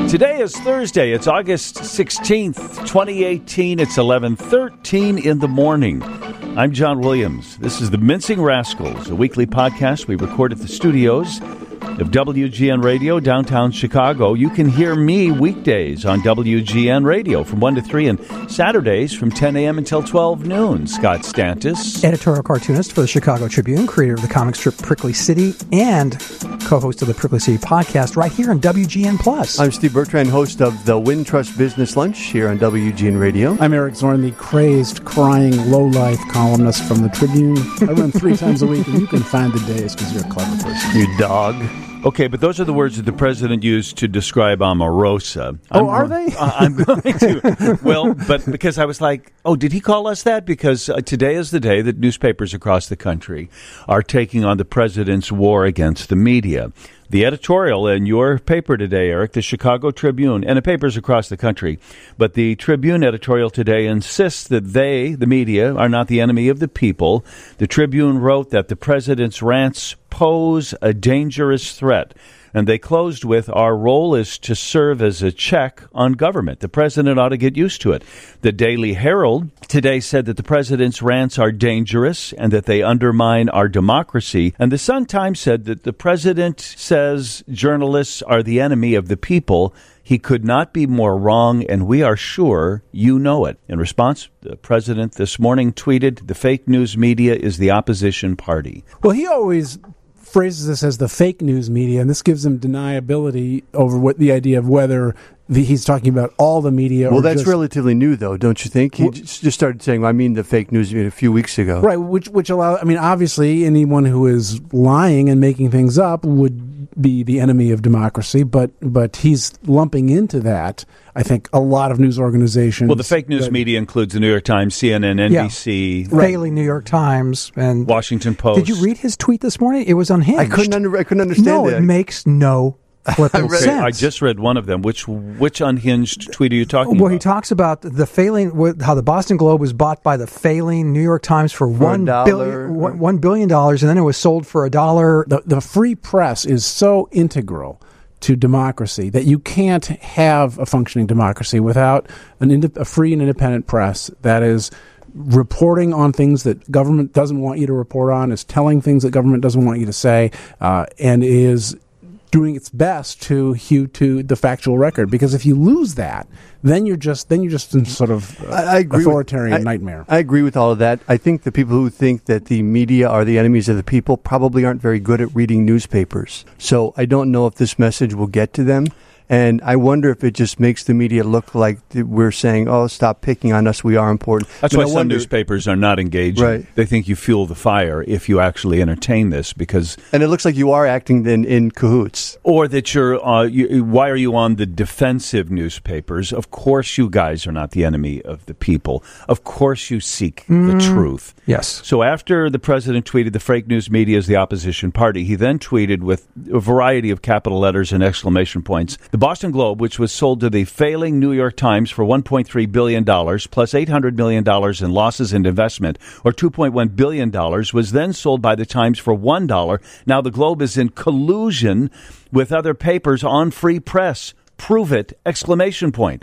Today is Thursday. It's August 16th, 2018. It's 11:13 in the morning. I'm John Williams. This is the Mincing Rascals, a weekly podcast we record at the studios of WGN Radio, downtown Chicago. You can hear me weekdays on WGN Radio from 1 to 3 and Saturdays from 10 a.m. until 12 noon. Scott Stantis, editorial cartoonist for the Chicago Tribune, creator of the comic strip Prickly City, and co-host of the Prickly City podcast right here on WGN+. I'm Steve Bertrand, host of the Wintrust Business Lunch here on WGN Radio. I'm Eric Zorn, the crazed, crying, low-life columnist from the Tribune. I run 3 times a week, and you can find the days because you're a clever person. You dog. Okay, but those are the words that the president used to describe Omarosa. Are they? I'm going to. Well, but because I was like, oh, did he call us that? Because today is the day that newspapers across the country are taking on the president's war against the media. The editorial in your paper today, Eric, the Chicago Tribune, and the papers across the country, but the Tribune editorial today insists that they, the media, are not the enemy of the people. The Tribune wrote that the president's rants pose a dangerous threat. And they closed with, our role is to serve as a check on government. The president ought to get used to it. The Daily Herald today said that the president's rants are dangerous and that they undermine our democracy. And the Sun-Times said that the president says journalists are the enemy of the people. He could not be more wrong, and we are sure you know it. In response, the president this morning tweeted, the fake news media is the opposition party. Well, he always phrases this as the fake news media, and this gives him deniability over what the idea of whether he's talking about all the media. Well, that's relatively new, though, don't you think? He just started saying, I mean the fake news media a few weeks ago. Right, which allows, I mean, obviously, anyone who is lying and making things up would be the enemy of democracy, but he's lumping into that, I think, a lot of news organizations. Well, the fake news media includes the New York Times, CNN, NBC, Daily New York Times, and Washington Post. Did you read his tweet this morning? It was unhinged. I couldn't understand no, that. It makes no sense. I just read one of them. Which unhinged tweet are you talking about? Well, he talks about the failing, how the Boston Globe was bought by the failing New York Times for $1 billion, and then it was sold for $1. The free press is so integral to democracy that you can't have a functioning democracy without a free and independent press that is reporting on things that government doesn't want you to report on, is telling things that government doesn't want you to say, and is doing its best to hew to the factual record. Because if you lose that, then you're just in sort of authoritarian nightmare. I agree with all of that. I think the people who think that the media are the enemies of the people probably aren't very good at reading newspapers. So I don't know if this message will get to them. And I wonder if it just makes the media look like we're saying, oh, stop picking on us, we are important. That's why some newspapers are not engaged. Right. They think you fuel the fire if you actually entertain this, because... And it looks like you are acting then in cahoots. Or that why are you on the defensive newspapers? Of course you guys are not the enemy of the people. Of course you seek the truth. Yes. So after the president tweeted the fake news media is the opposition party, he then tweeted with a variety of capital letters and exclamation points, the Boston Globe, which was sold to the failing New York Times for $1.3 billion, plus $800 million in losses and investment, or $2.1 billion, was then sold by the Times for $1. Now the Globe is in collusion with other papers on free press. Prove it! Exclamation point.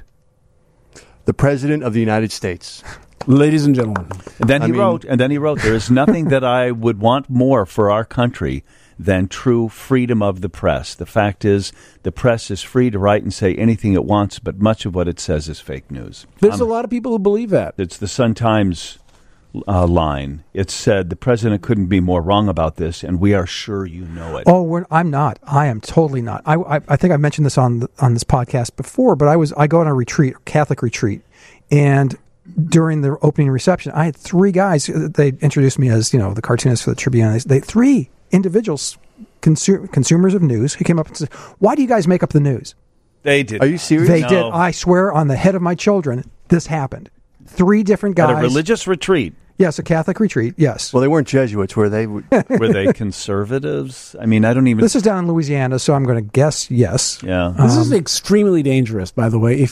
The President of the United States. Ladies and gentlemen. And then he wrote, there is nothing that I would want more for our country than true freedom of the press. The fact is, the press is free to write and say anything it wants, but much of what it says is fake news. There's a lot of people who believe that. It's the Sun-Times line. It said, the president couldn't be more wrong about this, and we are sure you know it. Oh, I'm not. I am totally not. I think I mentioned this on this podcast before, but I go on a retreat, a Catholic retreat, and during the opening reception, I had 3 guys. They introduced me as, the cartoonist for the Tribune. They 3 individuals, consumers of news, who came up and said, why do you guys make up the news? They did. Are you serious? They did. I swear on the head of my children, this happened. 3 different guys. At a religious retreat. Yes, a Catholic retreat, yes. Well, they weren't Jesuits, were they? Were they conservatives? I mean, I don't even... This is down in Louisiana, so I'm going to guess yes. Yeah. This is extremely dangerous, by the way.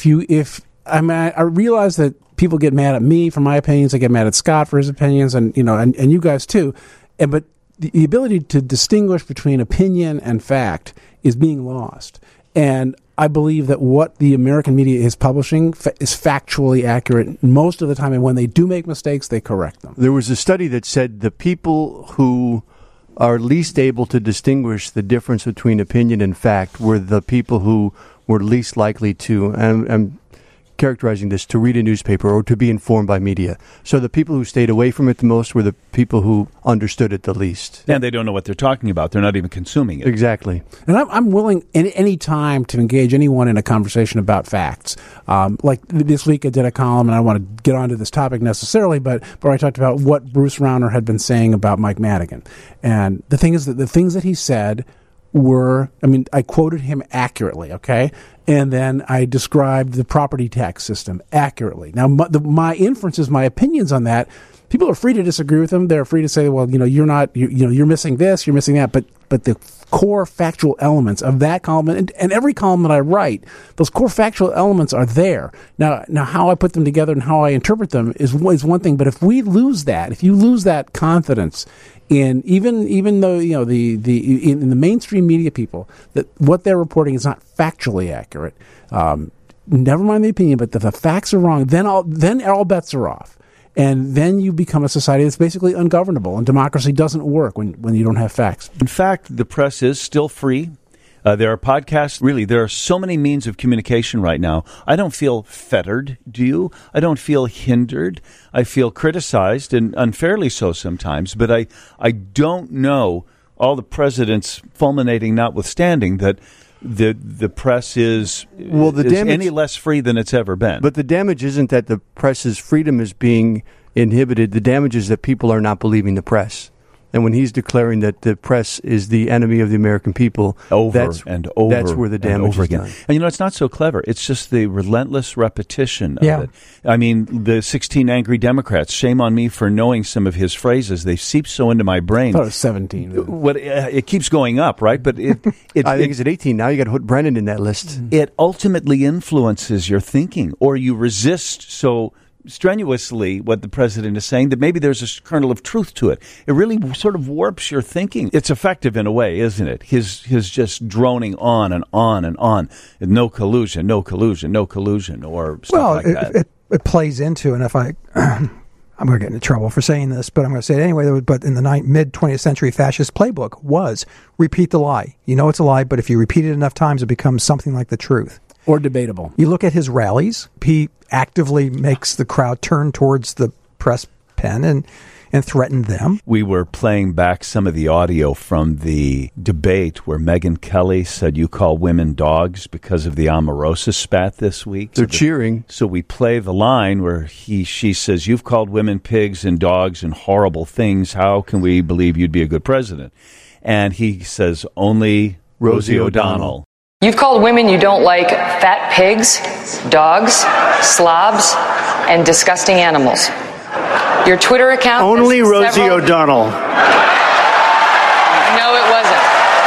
I realize that people get mad at me for my opinions. They get mad at Scott for his opinions, and you guys too. But the ability to distinguish between opinion and fact is being lost. And I believe that what the American media is publishing is factually accurate most of the time, and when they do make mistakes, they correct them. There was a study that said the people who are least able to distinguish the difference between opinion and fact were the people who were least likely to, and I'm characterizing this, to read a newspaper or to be informed by media. So the people who stayed away from it the most were the people who understood it the least. And they don't know what they're talking about. They're not even consuming it. Exactly. And I'm willing any time to engage anyone in a conversation about facts. Like this week I did a column, and I don't want to get onto this topic necessarily, but I talked about what Bruce Rauner had been saying about Mike Madigan. And the thing is that the things that he said were, I quoted him accurately, okay? And then I described the property tax system accurately. Now, my inferences, my opinions on that, people are free to disagree with them. They're free to say, well, you're missing this, you're missing that. But the core factual elements of that column, and every column that I write, those core factual elements are there. Now how I put them together and how I interpret them is one thing. But if you lose that confidence in even though in the mainstream media people, that what they're reporting is not factually accurate, never mind the opinion, but the facts are wrong, then all bets are off. And then you become a society that's basically ungovernable, and democracy doesn't work when you don't have facts. In fact, the press is still free. There are podcasts. Really, there are so many means of communication right now. I don't feel fettered, do you? I don't feel hindered. I feel criticized, and unfairly so sometimes. But I don't know, all the presidents fulminating notwithstanding, that the press is any less free than it's ever been. But the damage isn't that the press's freedom is being inhibited. The damage is that people are not believing the press. And when he's declaring that the press is the enemy of the American people, that's where the damage is done. And it's not so clever. It's just the relentless repetition of it. I mean, the 16 Angry Democrats, shame on me for knowing some of his phrases. They seep so into my brain. I thought it was 17. It keeps going up, right? But I think it's at 18 now. You got to put Brennan in that list. It ultimately influences your thinking, or you resist so strenuously what the president is saying that maybe there's a kernel of truth to it. It really sort of warps your thinking. It's effective in a way, isn't it? His just droning on and on and on. No collusion, or stuff like that. It plays into, and if I'm going to get into trouble for saying this, but I'm going to say it anyway, but in the mid-20th century fascist playbook was repeat the lie. You know it's a lie, but if you repeat it enough times, it becomes something like the truth. Or debatable. You look at his rallies, he actively makes the crowd turn towards the press pen and threaten them. We were playing back some of the audio from the debate where Megyn Kelly said, "You call women dogs," because of the Omarosa spat this week. They're cheering. So we play the line where she says, "You've called women pigs and dogs and horrible things. How can we believe you'd be a good president?" And he says, "Only Rosie O'Donnell." You've called women you don't like fat pigs, dogs, slobs, and disgusting animals. Your Twitter account... Only Rosie O'Donnell. No, it wasn't.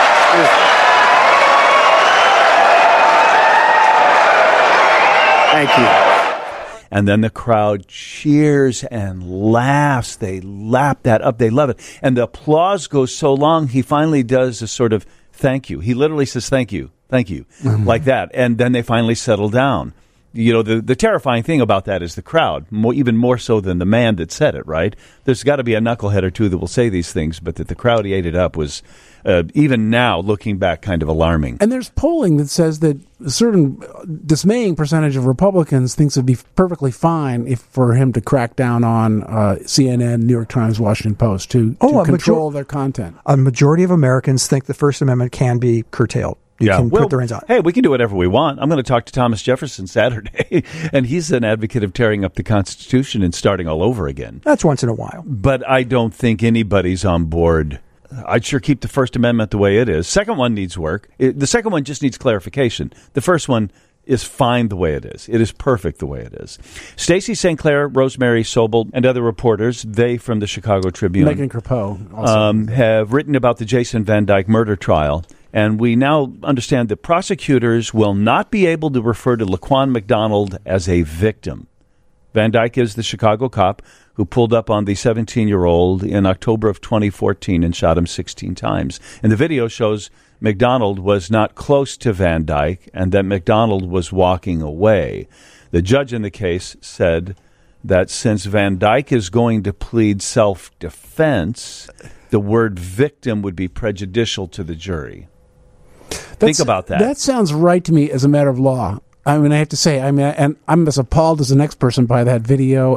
Thank you. And then the crowd cheers and laughs. They lap that up. They love it. And the applause goes so long, he finally does a sort of thank you. He literally says, thank you, like that. And then they finally settle down. The terrifying thing about that is the crowd, even more so than the man that said it, right? There's got to be a knucklehead or two that will say these things, but that the crowd ate it up was, even now, looking back, kind of alarming. And there's polling that says that a certain dismaying percentage of Republicans thinks it would be perfectly fine for him to crack down on CNN, New York Times, Washington Post to control their content. A majority of Americans think the First Amendment can be curtailed. You can put the reins on. Hey, we can do whatever we want. I'm going to talk to Thomas Jefferson Saturday, and he's an advocate of tearing up the Constitution and starting all over again. That's once in a while. But I don't think anybody's on board. I'd sure keep the First Amendment the way it is. Second one needs work. The second one just needs clarification. The first one is fine the way it is. It is perfect the way it is. Stacey St. Clair, Rosemary Sobel, and other reporters, they from the Chicago Tribune, Megan Crepeau also, have written about the Jason Van Dyke murder trial. And we now understand that prosecutors will not be able to refer to Laquan McDonald as a victim. Van Dyke is the Chicago cop who pulled up on the 17-year-old in October of 2014 and shot him 16 times. And the video shows McDonald was not close to Van Dyke and that McDonald was walking away. The judge in the case said that since Van Dyke is going to plead self-defense, the word victim would be prejudicial to the jury. Think about that. That sounds right to me as a matter of law. I mean, I have to say, and I'm as appalled as the next person by that video,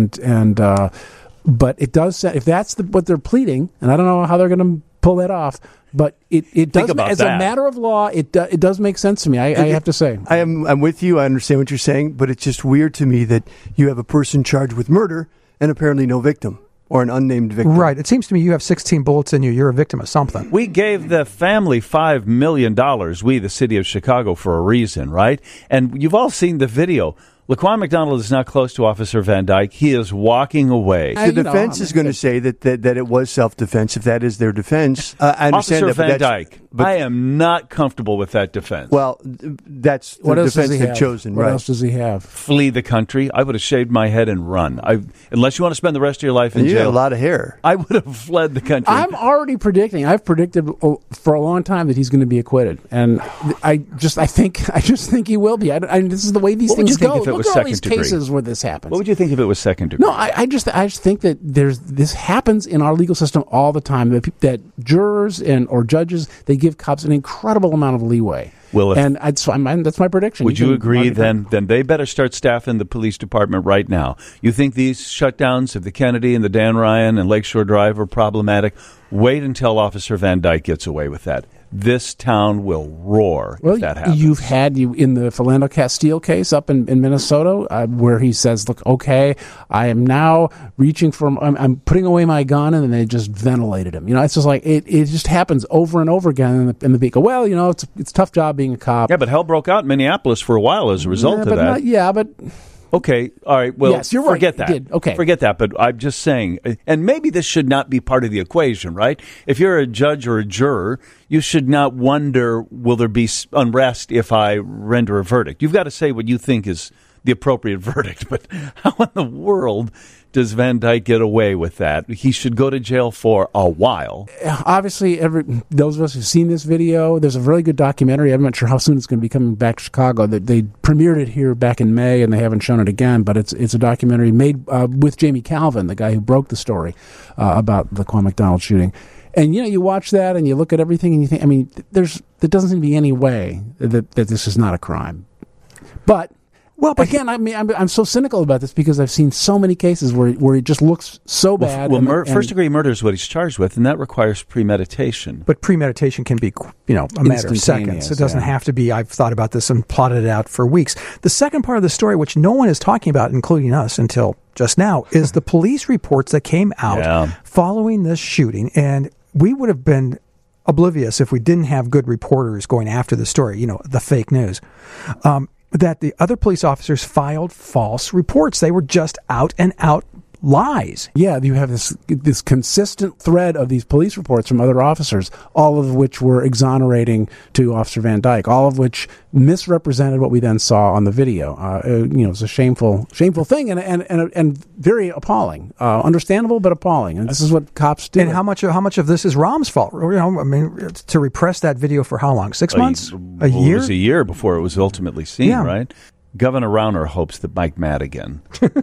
but it does say, if that's what they're pleading, and I don't know how they're going to pull that off, but it does, as a matter of law, it does make sense to me. I have to say, I'm with you. I understand what you're saying, but it's just weird to me that you have a person charged with murder and apparently no victim. Or an unnamed victim. Right. It seems to me you have 16 bullets in you. You're a victim of something. We gave the family $5 million, we, the city of Chicago, for a reason, right? And you've all seen the video. Laquan McDonald is not close to Officer Van Dyke. He is walking away. The defense is going to say that it was self-defense, if that is their defense. I understand Officer Van Dyke, I am not comfortable with that defense. Well, that's the defense they've chosen. What else does he have? Flee the country. I would have shaved my head and run. Unless you want to spend the rest of your life in jail. You have a lot of hair. I would have fled the country. I'm already predicting. I've predicted for a long time that he's going to be acquitted, and I just think he will be. This is the way these things go. Look at all these cases where this happens. What would you think if it was second degree? No, I just think that this happens in our legal system all the time. That jurors or judges, they give cops an incredible amount of leeway. Well, that's my prediction. Would you agree then they better start staffing the police department right now? You think these shutdowns of the Kennedy and the Dan Ryan and Lakeshore Drive are problematic? Wait until Officer Van Dyke gets away with that. This town will roar if that happens. You've had in the Philando Castile case up in Minnesota where he says, look, okay, I am now reaching for, I'm putting away my gun, and then they just ventilated him. It's just like, it just happens over and over again in the beat. Well, it's a tough job being a cop. Yeah, but hell broke out in Minneapolis for a while as a result of that. But... Okay, all right, well, yes, you're forget right. that. Okay. Forget that, but I'm just saying, and maybe this should not be part of the equation, right? If you're a judge or a juror, you should not wonder, will there be unrest if I render a verdict? You've got to say what you think is the appropriate verdict, but how in the world does Van Dyke get away with that? He should go to jail for a while. Obviously, those of us who've seen this video, there's a really good documentary. I'm not sure how soon it's going to be coming back to Chicago. They premiered it here back in May, and they haven't shown it again, but it's a documentary made with Jamie Calvin, the guy who broke the story about the Laquan McDonald shooting. And, you watch that and you look at everything and you think, there doesn't seem to be any way that this is not a crime. But again, I'm so cynical about this because I've seen so many cases where it just looks so bad. First-degree murder is what he's charged with, and that requires premeditation. But premeditation can be, a matter of seconds. It doesn't have to be, I've thought about this and plotted it out for weeks. The second part of the story, which no one is talking about, including us until just now, is the police reports that came out following this shooting. And we would have been oblivious if we didn't have good reporters going after the story, the fake news. That the other police officers filed false reports. They were just out and out lies. Yeah, you have this consistent thread of these police reports from other officers, all of which were exonerating to Officer Van Dyke, all of which misrepresented what we then saw on the video. It's a shameful thing and very appalling. Understandable, but appalling. And this is what cops do. And how much of this is Rahm's fault? To repress that video for how long? 6 months? A year? It was a year before it was ultimately seen, right? Governor Rauner hopes that Mike Madigan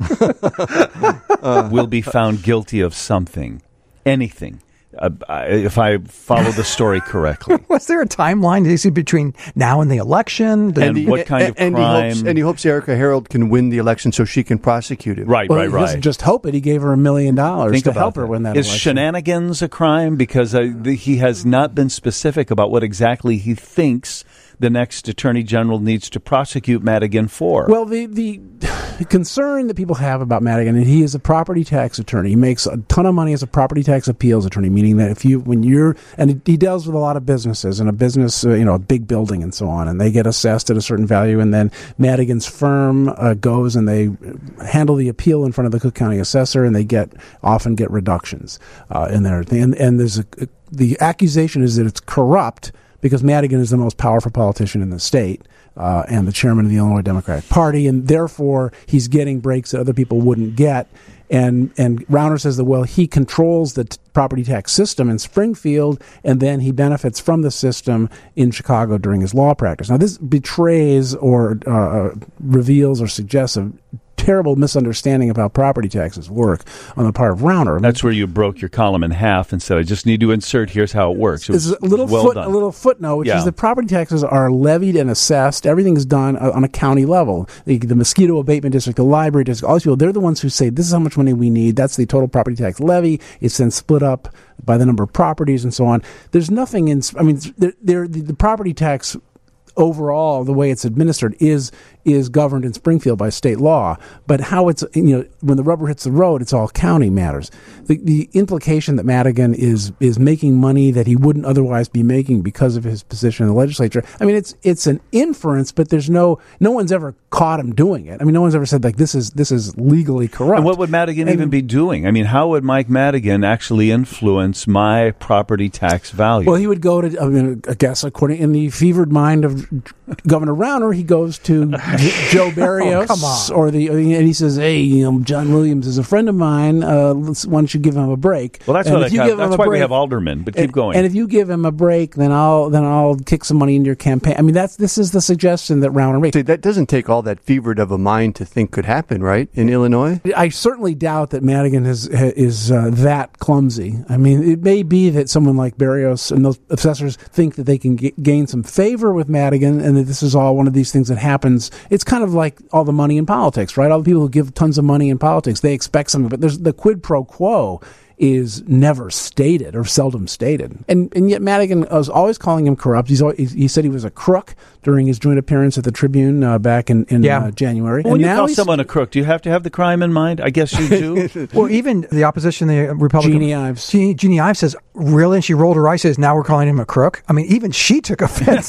will be found guilty of something, anything, if I follow the story correctly. Was there a timeline, is it between now and the election? And what kind of crime? He hopes Erica Harold can win the election so she can prosecute him. Right. He doesn't just hope it. He gave her $1 million to help her win that election. Is shenanigans a crime? Because he has not been specific about what exactly he thinks the next attorney general needs to prosecute Madigan for. Well, the concern that people have about Madigan, and he is a property tax attorney. He makes a ton of money as a property tax appeals attorney, meaning that he deals with a lot of businesses and a business, a big building and so on, and they get assessed at a certain value, and then Madigan's firm goes and they handle the appeal in front of the Cook County assessor, and they often get reductions in there. And there's the accusation is that it's corrupt, because Madigan is the most powerful politician in the state and the chairman of the Illinois Democratic Party, and therefore he's getting breaks that other people wouldn't get. And Rauner says that, well, he controls the property tax system in Springfield, and then he benefits from the system in Chicago during his law practice. Now, this betrays or reveals or suggests a terrible misunderstanding of how property taxes work on the part of Rauner. That's where you broke your column in half and said, I just need to insert, here's how it works. It's a little footnote, which is that property taxes are levied and assessed. Everything is done on a county level. The mosquito abatement district, the library district, all these people, they're the ones who say, this is how much money we need. That's the total property tax levy. It's then split up by the number of properties and so on. There's nothing the property tax overall, the way it's administered is governed in Springfield by state law. But how it's, when the rubber hits the road, it's all county matters. The implication that Madigan is making money that he wouldn't otherwise be making because of his position in the legislature. I mean, it's an inference, but there's no one's ever caught him doing it. I mean, no one's ever said like this is legally corrupt. And what would Madigan even be doing? I mean, how would Mike Madigan actually influence my property tax value? Well, he would go to, I guess, according in the fevered mind of Governor Rauner, he goes to Joe Barrios, and he says, "Hey, John Williams is a friend of mine. Why don't you give him a break?" Well, that's why we have aldermen. But keep going. And if you give him a break, then I'll kick some money into your campaign. I mean, this is the suggestion that Rauner makes. See, that doesn't take all that fevered of a mind to think could happen, right? In Illinois, I certainly doubt that Madigan is that clumsy. I mean, it may be that someone like Barrios and those assessors think that they can gain some favor with Madigan, and that this is all one of these things that happens. It's kind of like all the money in politics, right? All the people who give tons of money in politics, they expect something, but there's the quid pro quo is never stated or seldom stated. And yet Madigan was always calling him corrupt. He said he was a crook during his joint appearance at the Tribune back in January. When you call someone a crook, do you have to have the crime in mind? I guess you do. Well, even the opposition, the Republican... Jeannie Ives. Jeannie Ives says, really? And she rolled her eyes and says, now we're calling him a crook? I mean, even she took offense.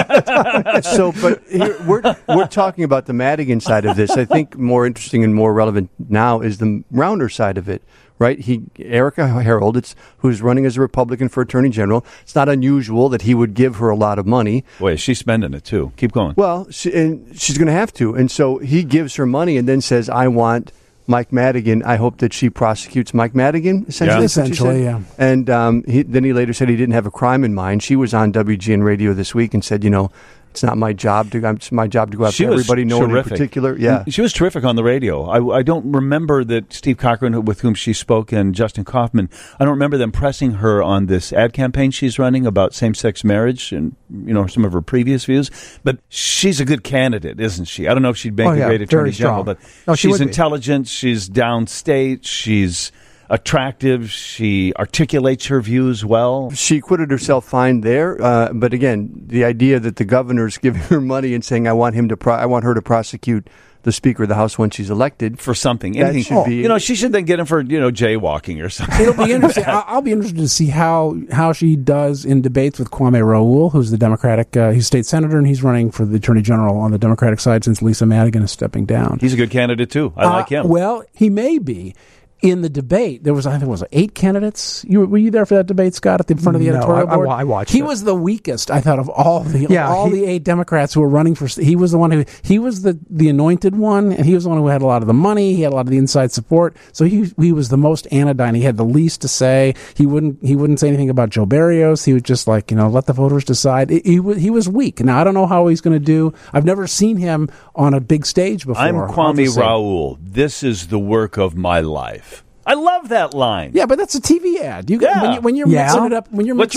But here, we're talking about the Madigan side of this. I think more interesting and more relevant now is the Rauner side of it. Right, Erica Harold, who's running as a Republican for Attorney General. It's not unusual that he would give her a lot of money. Boy, she's spending it too. Keep going. Well, she's going to have to, and so he gives her money and then says, "I want Mike Madigan. I hope that she prosecutes Mike Madigan." Essentially, yeah. And then he later said he didn't have a crime in mind. She was on WGN Radio this week and said, it's not my job to. It's my job to go after everybody. No one in particular. Yeah, she was terrific on the radio. I don't remember that Steve Cochran, with whom she spoke, and Justin Kaufman. I don't remember them pressing her on this ad campaign she's running about same-sex marriage and some of her previous views. But she's a good candidate, isn't she? I don't know if she'd make a great attorney general, but she's intelligent. She's downstate. She's attractive. She articulates her views well. She acquitted herself fine there, but again, the idea that the governor's giving her money and saying, "I want her to prosecute the Speaker of the House when she's elected for something." Anything should be. She should then get him for jaywalking or something. It'll be interesting. I'll be interested to see how she does in debates with Kwame Raoul, who's the Democratic. He's state senator and he's running for the Attorney General on the Democratic side since Lisa Madigan is stepping down. He's a good candidate too. I like him. Well, he may be. In the debate, there was, I think it was 8 candidates. Were you there for that debate, Scott, at the front of the editorial board? I watched He was the weakest, I thought, of all the 8 Democrats who were running for. He was the one he was the anointed one, and he was the one who had a lot of the money. He had a lot of the inside support. So he was the most anodyne. He had the least to say. He wouldn't say anything about Joe Barrios. He would just let the voters decide. He was weak. Now I don't know how he's going to do. I've never seen him on a big stage before. I'm Kwame Raoul. This is the work of my life. I love that line. Yeah, but that's a TV ad. When you're mixing it up,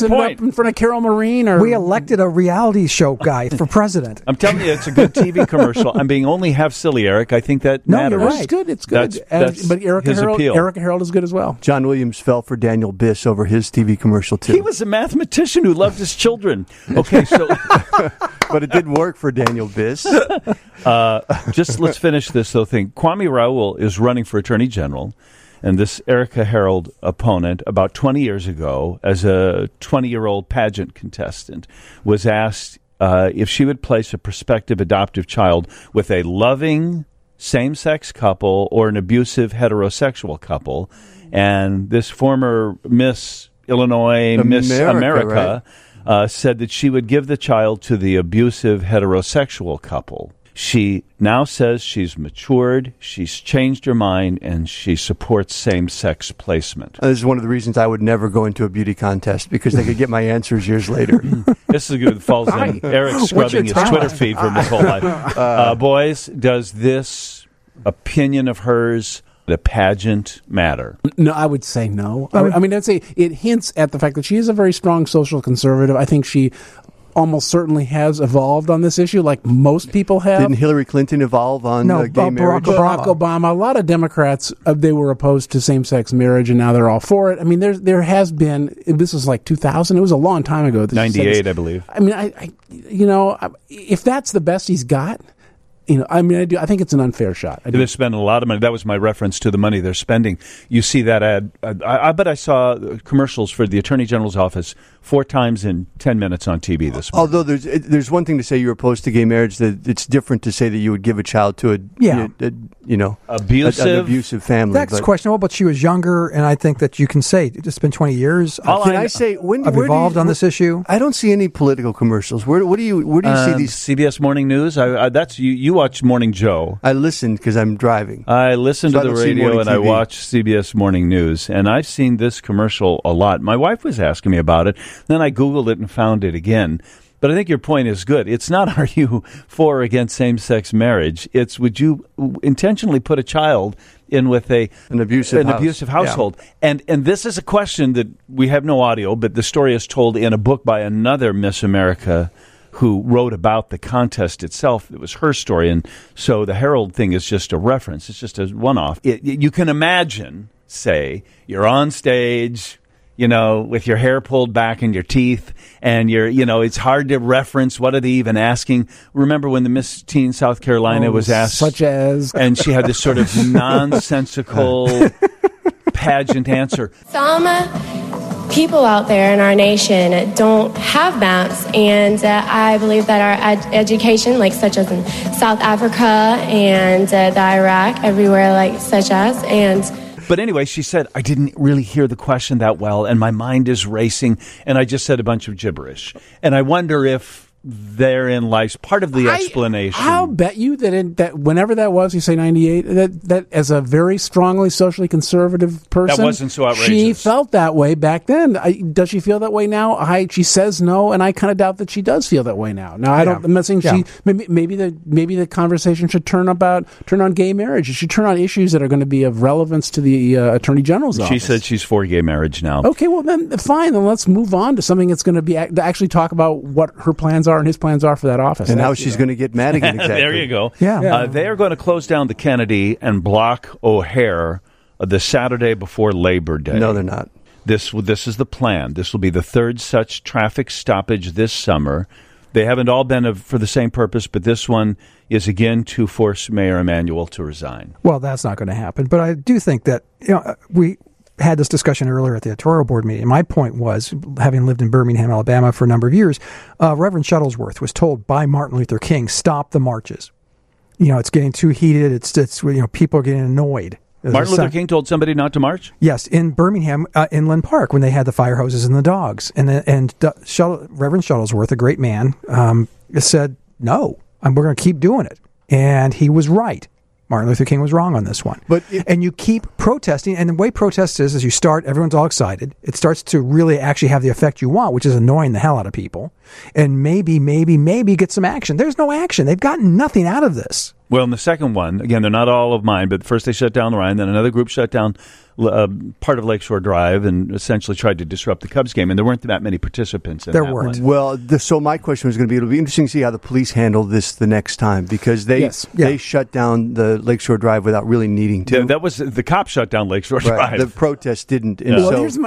in front of Carol Marine, or we elected a reality show guy for president. I'm telling you, it's a good TV commercial. I'm being only half silly, Eric. I think that matters. You're right. It's good. But Erica Harold is good as well. John Williams fell for Daniel Biss over his TV commercial too. He was a mathematician who loved his children. Okay, so but it didn't work for Daniel Biss. Just let's finish this thing. Kwame Raoul is running for Attorney General. And this Erica Harold opponent, about 20 years ago, as a 20-year-old pageant contestant, was asked if she would place a prospective adoptive child with a loving same-sex couple or an abusive heterosexual couple. And this former Miss Illinois, Miss America, said that she would give the child to the abusive heterosexual couple. She now says she's matured, she's changed her mind, and she supports same-sex placement. This is one of the reasons I would never go into a beauty contest, because they could get my answers years later. This is good. Falls in Eric scrubbing his Twitter feed from his whole life. Boys, does this opinion of hers, the pageant, matter? No, I would say no. I mean, I'd say it hints at the fact that she is a very strong social conservative. I think she almost certainly has evolved on this issue, like most people have. Didn't Hillary Clinton evolve on gay marriage? Barack Obama. A lot of Democrats, they were opposed to same-sex marriage, and now they're all for it. I mean, there has been. This was like 2000. It was a long time ago. 98, I believe. I mean, if that's the best he's got. I mean, I think it's an unfair shot. They're spending a lot of money. That was my reference to the money they're spending. You see that ad. I bet I saw commercials for the Attorney General's office 4 times in 10 minutes on TV this morning. Although there's one thing to say you're opposed to gay marriage, that it's different to say that you would give a child to an abusive family. That's questionable, but she was younger, and I think that you can say it's been 20 years. I've evolved on this issue? I don't see any political commercials. Where do you see these? CBS Morning News. That's you watch Morning Joe. I listen because I'm driving. I listen to the radio and I watch CBS Morning News, and I've seen this commercial a lot. My wife was asking me about it. Then I Googled it and found it again. But I think your point is good. It's not, are you for or against same-sex marriage? It's, would you intentionally put a child in with an abusive household? Yeah. And this is a question that we have no audio, but the story is told in a book by another Miss America who wrote about the contest itself. It was her story, and so the Herald thing is just a reference. It's just a one-off. You can imagine, say, you're on stage, with your hair pulled back and your teeth, and it's hard to reference what are they even asking. Remember when the Miss Teen South Carolina was asked, such as, and she had this sort of nonsensical pageant answer. Some people out there in our nation don't have maps, and I believe that our education, such as in South Africa and the Iraq, everywhere such as, But anyway, she said, I didn't really hear the question that well, and my mind is racing, and I just said a bunch of gibberish. And I wonder if therein lies part of the explanation. I'll bet you that whenever that was, you say 98, that as a very strongly socially conservative person, that wasn't so outrageous. She felt that way back then. Does she feel that way now? She says no, and I kind of doubt that she does feel that way now. Now, I'm not saying she. Maybe the conversation should turn on gay marriage. It should turn on issues that are going to be of relevance to the Attorney General's office. She said she's for gay marriage now. Okay, well then fine. Then let's move on to something that's going to be actually talk about what her plans are and his plans are for that office. And how she's going to get Madigan exactly. There you go. Yeah. They are going to close down the Kennedy and block O'Hare the Saturday before Labor Day. No, they're not. This is the plan. This will be the third such traffic stoppage this summer. They haven't all been for the same purpose, but this one is again to force Mayor Emanuel to resign. Well, that's not going to happen. But I do think that we had this discussion earlier at the editorial board meeting. My point was, having lived in Birmingham, Alabama for a number of years, Reverend Shuttlesworth was told by Martin Luther King, stop the marches. It's getting too heated. It's people are getting annoyed. Martin Luther King told somebody not to march? Yes, in Birmingham, Inland Park, when they had the fire hoses and the dogs. And Reverend Shuttlesworth, a great man, said, no, we're going to keep doing it. And he was right. Martin Luther King was wrong on this one. And you keep protesting, and the way protest is you start, everyone's all excited. It starts to really actually have the effect you want, which is annoying the hell out of people. And maybe get some action. There's no action. They've gotten nothing out of this. Well, in the second one, again, they're not all of mine, but first they shut down the Rhine, then another group shut down part of Lakeshore Drive and essentially tried to disrupt the Cubs game, and there weren't that many participants in that one. Well, so my question was going to be, it'll be interesting to see how the police handle this the next time, because they shut down the Lakeshore Drive without really needing to. Yeah, that was the cops shut down Lakeshore Drive. The protest didn't. And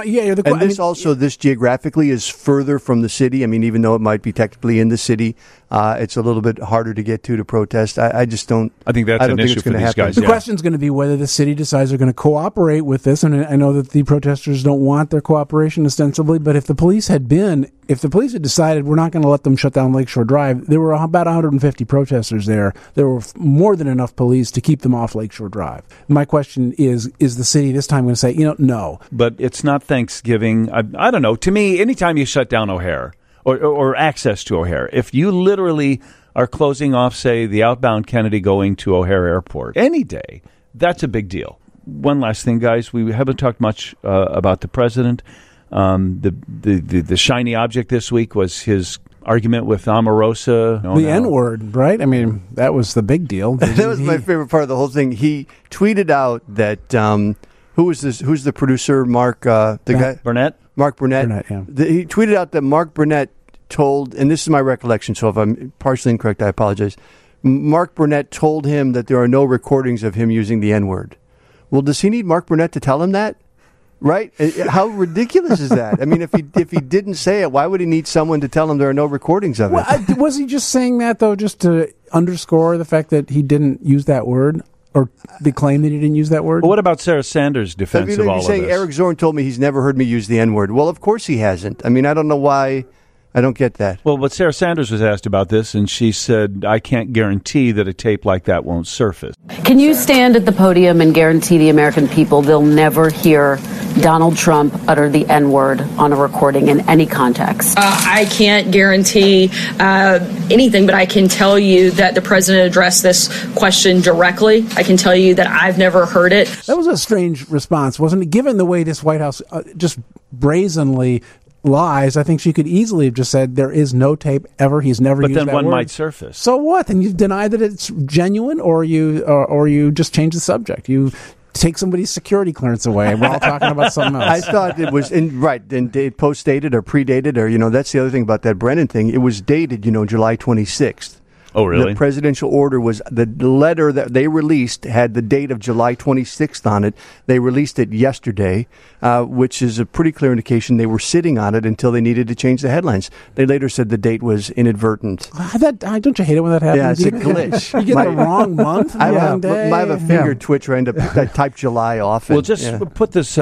this geographically is further from the city. I mean, even though it might be technically in the city, it's a little bit harder to get to protest. I just don't. I think that's an issue for these guys. The question is going to be whether the city decides they're going to cooperate with this, and I know that the protesters don't want their cooperation ostensibly, but if the police had decided we're not going to let them shut down Lakeshore Drive, there were about 150 protesters there. There were more than enough police to keep them off Lakeshore Drive. My question is the city this time going to say, no? But it's not Thanksgiving. I don't know. To me, anytime you shut down O'Hare, or access to O'Hare. If you literally are closing off, say, the outbound Kennedy going to O'Hare Airport any day, that's a big deal. One last thing, guys. We haven't talked much about the president. The shiny object this week was his argument with Omarosa. The N-word, right? I mean, that was the big deal. That was my favorite part of the whole thing. He tweeted out that who's the producer? Mark guy Burnett. Mark Burnett. Yeah. He tweeted out that Mark Burnett told, and this is my recollection, so if I'm partially incorrect, I apologize. Mark Burnett told him that there are no recordings of him using the N-word. Well, does he need Mark Burnett to tell him that? Right? How ridiculous is that? I mean, if he didn't say it, why would he need someone to tell him there are no recordings of it? Well, was he just saying that, though, just to underscore the fact that he didn't use that word? Or the claim that he didn't use that word? Well, what about Sarah Sanders' defense of all of saying this? Eric Zorn told me he's never heard me use the N-word. Well, of course he hasn't. I mean, I don't know why. I don't get that. Well, but Sarah Sanders was asked about this, and she said, I can't guarantee that a tape like that won't surface. Can you stand at the podium and guarantee the American people they'll never hear Donald Trump utter the N-word on a recording in any context? I can't guarantee anything, but I can tell you that the president addressed this question directly. I can tell you that I've never heard it. That was a strange response, wasn't it? Given the way this White House just brazenly lies, I think she could easily have just said there is no tape ever. He's never used that word. But then one might surface. So what? And you deny that it's genuine, or you just change the subject. You take somebody's security clearance away. We're all talking about something else. I thought it was post-dated or predated, or that's the other thing about that Brennan thing. It was dated, July 26th. Oh, really? The presidential order was the letter that they released had the date of July 26th on it. They released it yesterday, which is a pretty clear indication they were sitting on it until they needed to change the headlines. They later said the date was inadvertent. Don't you hate it when that happens? Yeah, it's a glitch. You get the wrong month, I wrong day. have a finger twitch where I type July off. Well, just put this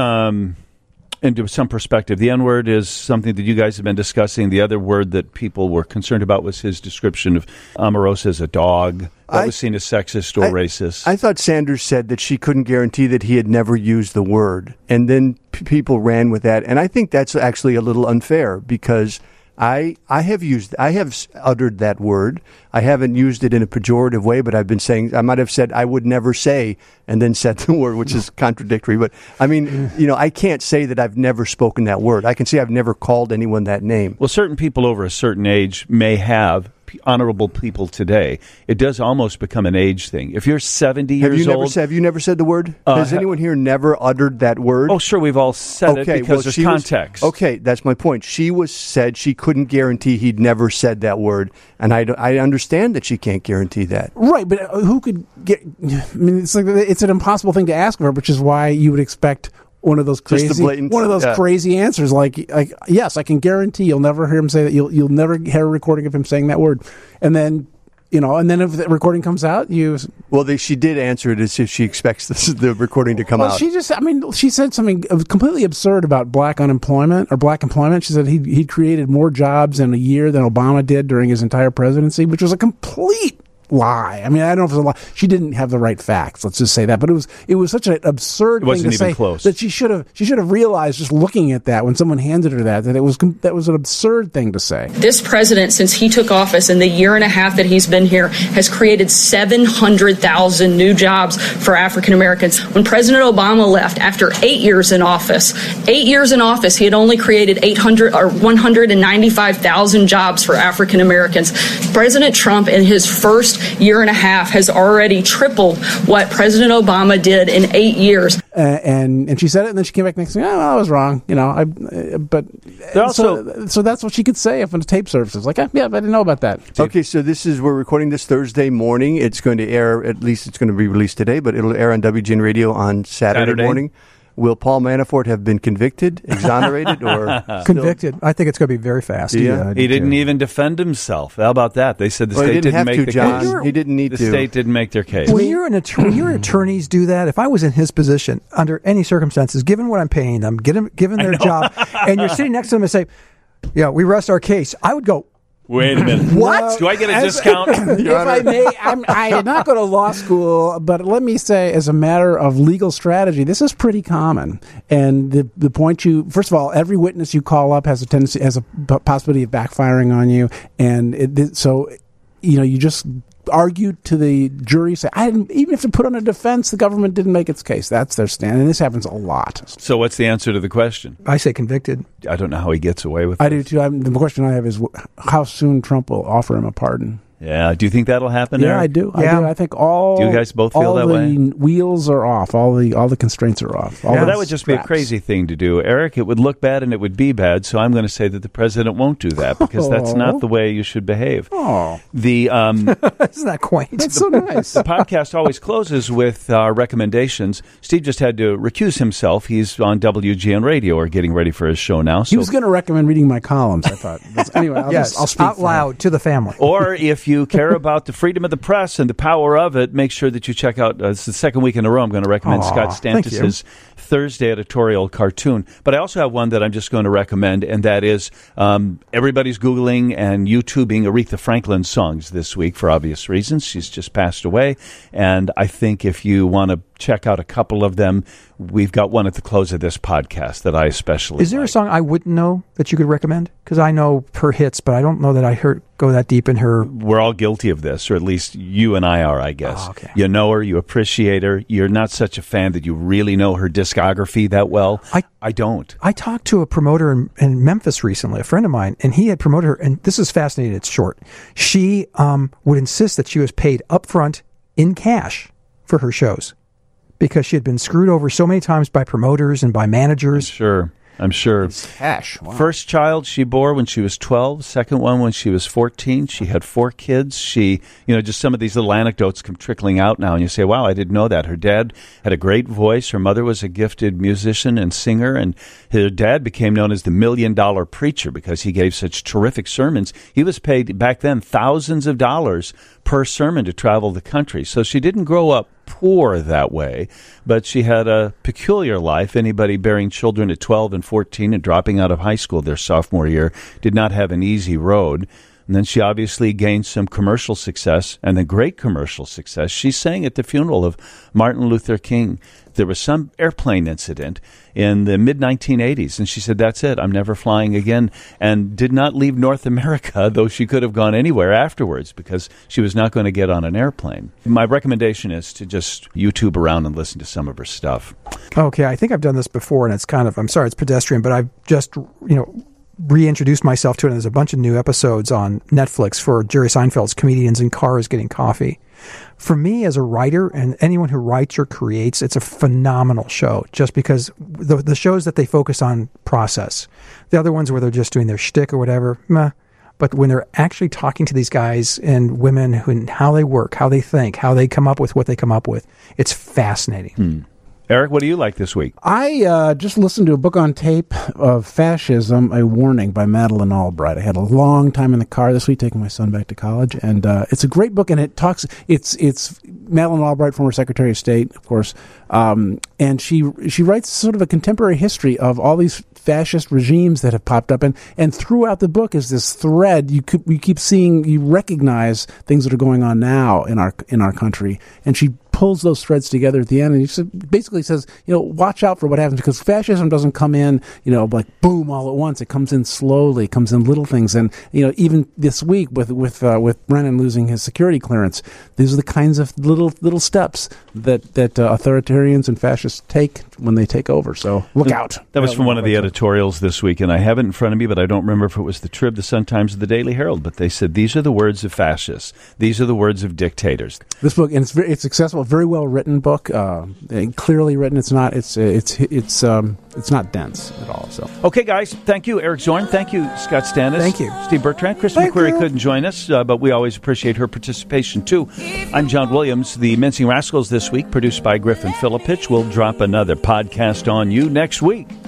into some perspective. The N-word is something that you guys have been discussing. The other word that people were concerned about was his description of Omarosa as a dog. That was seen as sexist or racist. I thought Sanders said that she couldn't guarantee that he had never used the word. And then people ran with that. And I think that's actually a little unfair because I have uttered that word. I haven't used it in a pejorative way, but I've been saying, I might have said I would never say, and then said the word, which is contradictory. But I mean, I can't say that I've never spoken that word. I can say I've never called anyone that name. Well, certain people over a certain age may have. Honorable people today, it does almost become an age thing. If you're 70 years old... Have you never said the word? Has anyone here never uttered that word? Oh, sure, we've all said it because there's context. Okay, that's my point. She said she couldn't guarantee he'd never said that word, and I understand that she can't guarantee that. Right, but who could get... I mean, it's an impossible thing to ask of her, which is why you would expect... One of those crazy answers, like yes, I can guarantee you'll never hear him say that. You'll never hear a recording of him saying that word, and then if the recording comes out, she did answer it as if she expects the recording to come out. She said something completely absurd about black unemployment or black employment. She said he created more jobs in a year than Obama did during his entire presidency, which was a complete lie. I mean, I don't know if it was a lie. She didn't have the right facts. Let's just say that. But it was such an absurd thing to say close. That she should have realized just looking at that when someone handed her that it was an absurd thing to say. This president, since he took office in the year and a half that he's been here, has created 700,000 new jobs for African Americans. When President Obama left after 8 years in office, he had only created 195,000 jobs for African Americans. President Trump in his first year and a half has already tripled what President Obama did in 8 years. And she said it, and then she came back next thing. I was wrong, so that's what she could say if a tape surfaces. Like, I didn't know about that. Okay, so we're recording this Thursday morning. It's going to air, at least it's going to be released today, but it'll air on WGN Radio on Saturday morning. Will Paul Manafort have been convicted, exonerated, or convicted? I think it's going to be very fast. Yeah. He didn't even defend himself. How about that? They said the state didn't make the case. He didn't need to. The state didn't make their case. When your attorneys do that, if I was in his position, under any circumstances, given what I'm paying them, given their job, and you're sitting next to them and say, "Yeah, we rest our case," I would go, Wait a minute. What? Do I get a discount? If I may, I did not go to law school, but let me say, as a matter of legal strategy, this is pretty common. And the point first of all, every witness you call up has a possibility of backfiring on you, and so you just argue to the jury, say, even if to put on a defense, the government didn't make its case. That's their stand, and this happens a lot. So what's the answer to the question? I say convicted. I don't know how he gets away with it. I do too. The question I have is how soon Trump will offer him a pardon. Yeah. Do you think that'll happen? Yeah, Eric? I do. Yeah. I think all. Do you guys both feel that way? All the wheels are off. All the constraints are off. Well, that would just be a crazy thing to do, Eric. It would look bad and it would be bad. So I'm going to say that the president won't do that because that's not the way you should behave. Oh, the isn't that quaint? That's so nice. The podcast always closes with our recommendations. Steve just had to recuse himself. He's on WGN Radio or getting ready for his show now. So. He was going to recommend reading my columns, I thought. Anyway, I'll speak out loud to the family. Or if you care about the freedom of the press and the power of it, make sure that you check out, it's the second week in a row, I'm going to recommend Scott Stantis' Thursday editorial cartoon. But I also have one that I'm just going to recommend, and that is everybody's Googling and YouTubing Aretha Franklin songs this week for obvious reasons. She's just passed away, and I think if you want to check out a couple of them, we've got one at the close of this podcast that I especially Is there a song I wouldn't know that you could recommend? Because I know her hits, but I don't know that I go that deep in her. We're all guilty of this, or at least you and I are, I guess. Oh, okay. You know her, you appreciate her. You're not such a fan that you really know her discography that well. I don't. I talked to a promoter in Memphis recently, a friend of mine, and he had promoted her, and this is fascinating, it's short. She would insist that she was paid upfront in cash for her shows because she had been screwed over so many times by promoters and by managers. I'm sure. It's cash. Wow. First child she bore when she was 12. Second one when she was 14. She had 4 kids. She, just some of these little anecdotes come trickling out now, and you say, wow, I didn't know that. Her dad had a great voice. Her mother was a gifted musician and singer, and her dad became known as the $1 Million Preacher because he gave such terrific sermons. He was paid back then thousands of dollars per sermon to travel the country. So she didn't grow up poor that way, but she had a peculiar life. Anybody bearing children at 12 and 14 and dropping out of high school their sophomore year did not have an easy road. And then she obviously gained some commercial success, and a great commercial success. She sang at the funeral of Martin Luther King. There was some airplane incident in the mid-1980s, and she said, that's it, I'm never flying again, and did not leave North America, though she could have gone anywhere afterwards because she was not going to get on an airplane. My recommendation is to just YouTube around and listen to some of her stuff. Okay, I think I've done this before, and it's I'm sorry, it's pedestrian, but I've just, reintroduced myself to it, and there's a bunch of new episodes on Netflix for Jerry Seinfeld's Comedians in Cars Getting Coffee. For me, as a writer, and anyone who writes or creates, it's a phenomenal show, just because the shows that they focus on process. The other ones where they're just doing their shtick or whatever, meh. But when they're actually talking to these guys and women and how they work, how they think, how they come up with what they come up with, it's fascinating. Eric, what do you like this week? I just listened to a book on tape of Fascism, A Warning by Madeleine Albright. I had a long time in the car this week taking my son back to college, and it's a great book, and it's Madeleine Albright, former Secretary of State, of course, and she writes sort of a contemporary history of all these fascist regimes that have popped up, and throughout the book is this thread. You keep seeing, you recognize things that are going on now in our country, and she pulls those threads together at the end, and he basically says, watch out for what happens, because fascism doesn't come in, like boom all at once. It comes in slowly, it comes in little things, and even this week with Brennan losing his security clearance, these are the kinds of little steps that authoritarians and fascists take when they take over. So look out. That was from one of the editorials this week, and I have it in front of me, but I don't remember if it was the Trib, the Sun-Times, or the Daily Herald. But they said these are the words of fascists. These are the words of dictators. This book, and it's accessible, very well written book, clearly written. It's not dense at all. So okay, guys, thank you, Eric Zorn. Thank you, Scott Stannis. Thank you, Steve Bertrand. Chris McQuarrie couldn't join us, but we always appreciate her participation too. I'm John Williams. The Mincing Rascals this week, produced by Griffin Philippich. We'll drop another podcast on you next week.